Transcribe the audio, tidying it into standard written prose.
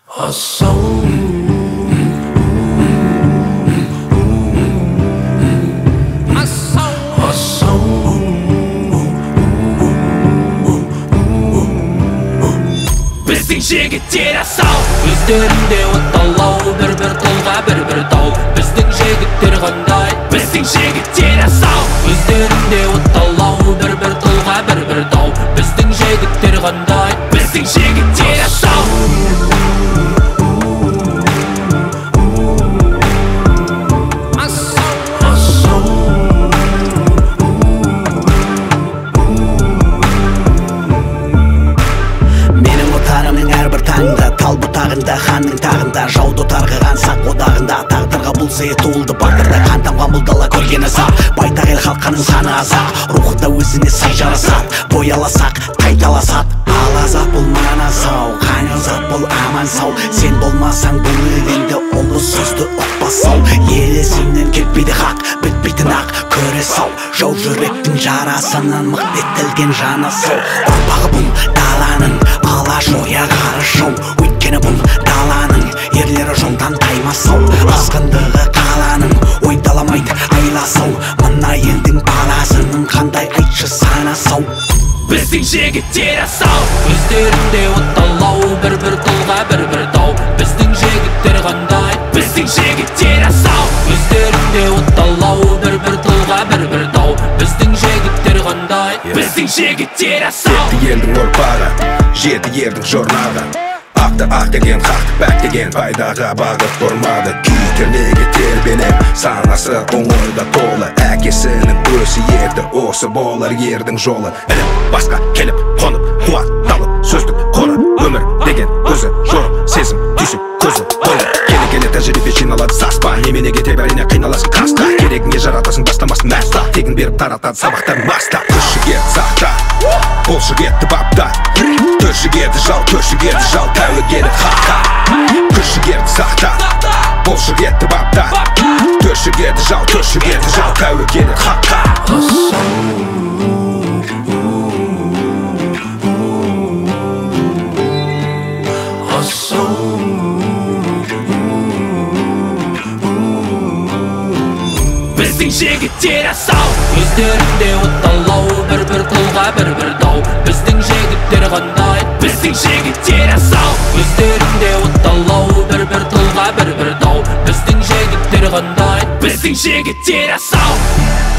Біздің жігіттер асау, өздерінде отталау, бір-бір тұлға, бір-бір тау. Біздің жігіттер қандай? Біздің жігіттер асау, өздерінде отталау, бір-бір тұлға, бір-бір тау. Біздің жігіттер қандай? Біздің жігіттер асау. Тал бұтағында, ханның тағында, жауды тарғыған сақ одағында. Тағдырға бұл сыйы туылды батырда, қан тамған бұл дала көрген азап. Байтақ ел халқының саны азат, рухы да өзіне сай жарасат. Бой аласақ, қайталасат. Ал азат бұл манасау, қан азат бұл аман сау. Сен болмасаң бұл елінде ұлы сөзді ұқпасау. Ел есімнен кетпейді хақ, бітпейтін ақ көресау. Жау жүректің жарасынан мықты етілген жанасау. Ұрпағы бұл даланың алаш оя қарышау. Өйткені бұл даланың ерлері жолдан таймасау. Асқындығы қаланың ойдаламайды айласау. Мына елдің баласының қандай айтшы санасау. Біздің жігіттер асау, өздерінде отталау, бір-бір тұлға, бір-бір тау. Біздің жігіттер қандай? Біздің жігіттер асау, өздерінде отталау, бір-бір тұлға, бір-бір тау. Біздің жігіттер қандай? Біздің жігіттер асау. Жетті елдің ұрпағы, жеті ердің жорнағы. Ақты ақ деген хақты бәк деген пайдаға бағыт бұрмады. Күйтермеге тербеніп, санасы оңойға толы. Әкесінің өсиеті осы болар ердің жолы. Ілім басқа келіп қонып, қуатталып, сөздік қоры. Өмір деген өзі жорып, сезім түйсік көзі толы. Келе-келе тәжірибе жиналады саспа, неменеге теб әрине қиналасың қаста. Керегіңе жаратасың бастамасын мәста, тегін беріп таратады сабақтар маста. Күшігет сақта, бұлшығетті бапта, түршігеті жау, түршігеті жау, тәуігеді хаққа. Күшігеті сақта, бұлшығетті бапта, түршігеті жау, түршігеті жау, тәуігеді хаққа. Біздің жігіттер асау, өздерінде отталау, бір-бір тұлға, бір-бір тау. Біздің жігіттер қандай? Біздің жігіттер асау, өздерінде отталау, бір-бір тұлға, бір-бір тау. Біздің жігіттер қандай? Біздің жігіттер асау.